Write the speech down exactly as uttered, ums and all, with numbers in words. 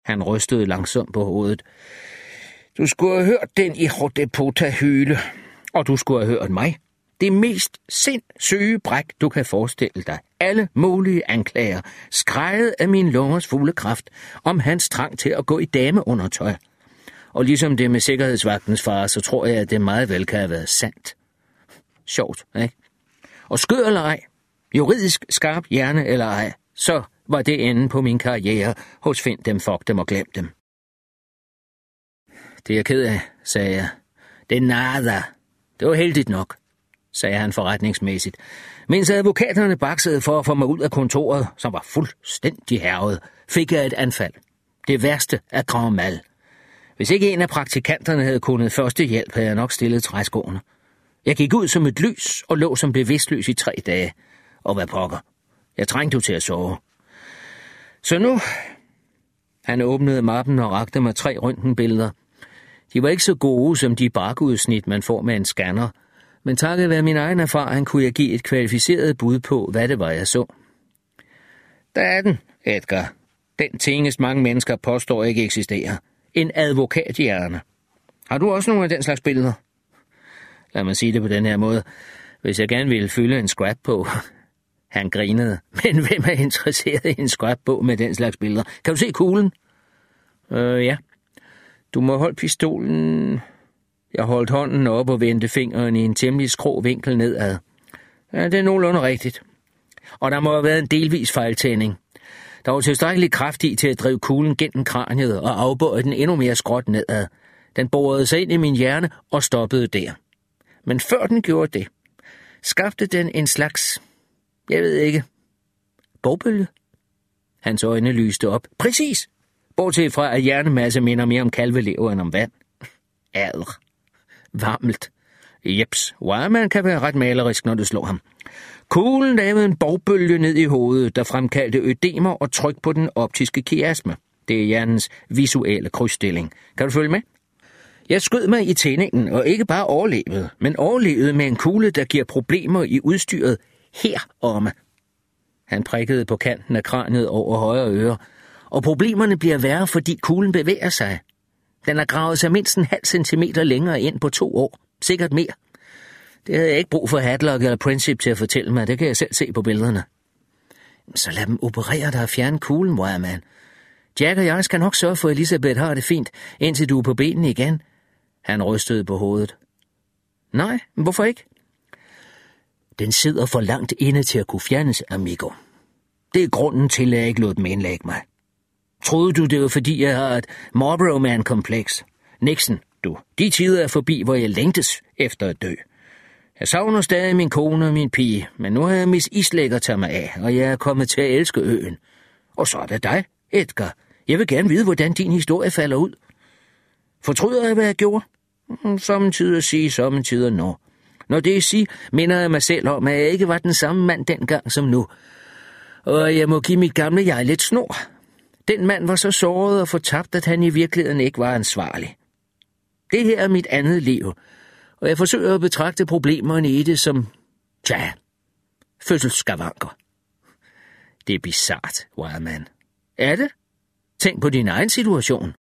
Han rystede langsomt på hovedet. Du skulle have hørt den i Hodepota hyle, og du skulle have hørt mig. Det mest sindssyge bræk, du kan forestille dig. Alle mulige anklager, skreget af min lungers fulde kraft, om hans trang til at gå i dameundertøj. Og ligesom det med sikkerhedsvagtens far, så tror jeg, at det meget vel kan have været sandt. Sjovt, ikke? Og skør eller ej, juridisk skarp hjerne eller ej, så var det enden på min karriere hos Find dem, fuck dem og glem dem. Det er jeg ked af, sagde jeg. Det er nada. Det var heldigt nok, sagde han forretningsmæssigt, mens advokaterne baksede for at få mig ud af kontoret, som var fuldstændig hærget, fik jeg et anfald. Det værste af Grand Mal. Hvis ikke en af praktikanterne havde kunnet førstehjælp, havde jeg nok stillet træskoene. Jeg gik ud som et lys og lå som bevidstløs i tre dage. Og hvad pokker? Jeg trængte jo til at sove. Så nu... Han åbnede mappen og rakte mig tre røntgenbilleder. De var ikke så gode som de barkudsnit, man får med en scanner, men takket være min egen erfaring kunne jeg give et kvalificeret bud på, hvad det var, jeg så. Der er den, Edgar. Den tingest mange mennesker påstår ikke eksisterer. En advokathjerne. Har du også nogle af den slags billeder? Lad mig sige det på den her måde. Hvis jeg gerne ville fylde en scrap på. Han grinede. Men hvem er interesseret i en scrap på med den slags billeder? Kan du se kuglen? Øh, ja. Du må holde pistolen... Jeg holdt hånden op og vendte fingeren i en temmelig skrå vinkel nedad. Ja, det er nogenlunde rigtigt. Og der må have været en delvis fejltænding. Der var tilstrækkelig kraft i til at drive kuglen gennem kraniet og afbøje den endnu mere skråt nedad. Den borede sig ind i min hjerne og stoppede der. Men før den gjorde det, skabte den en slags... Jeg ved ikke. Bogbølge? Hans øjne lyste op. Præcis! Bortset fra, at hjernemasse minder mere om kalvelever end om vand. Adr. Varmelt. Jeps, Wireman kan være ret malerisk, når du slår ham. Kuglen lavede en bogbølge ned i hovedet, der fremkaldte ødemer og tryk på den optiske kiasme. Det er hjernens visuelle krydsstilling. Kan du følge med? Jeg skød mig i tændingen og ikke bare overlevede, men overlevede med en kugle, der giver problemer i udstyret heromme. Han prikkede på kanten af kraniet over højre øre, og problemerne bliver værre, fordi kuglen bevæger sig. Den har gravet sig mindst en halv centimeter længere ind på to år. Sikkert mere. Det havde jeg ikke brug for Hadlock eller Princip til at fortælle mig. Det kan jeg selv se på billederne. Så lad dem operere dig og fjerne kuglen, Wireman. Jack og jeg skal nok sørge for, at Elisabeth har det fint, indtil du er på benene igen. Han rystede på hovedet. Nej, hvorfor ikke? Den sidder for langt inde til at kunne fjernes, amigo. Det er grunden til, at jeg ikke lod dem indlægge mig. Troede du, det var fordi, jeg har et Marlboro Man-kompleks? Nixon, du. De tider er forbi, hvor jeg længtes efter at dø. Jeg savner stadig min kone og min pige, men nu har jeg Miss Islægger taget mig af, og jeg er kommet til at elske øen. Og så er det dig, Edgar. Jeg vil gerne vide, hvordan din historie falder ud. Fortryder jeg, hvad jeg gjorde? Sommetider sige, sommetider nå. Når det er sige, minder jeg mig selv om, at jeg ikke var den samme mand dengang som nu. Og jeg må give mit gamle jeg lidt snor. Den mand var så såret og fortabt, at han i virkeligheden ikke var ansvarlig. Det her er mit andet liv, og jeg forsøger at betragte problemerne i det som, tja, fødselsskavanker. Det er bizart, Wireman. Er det? Tænk på din egen situation.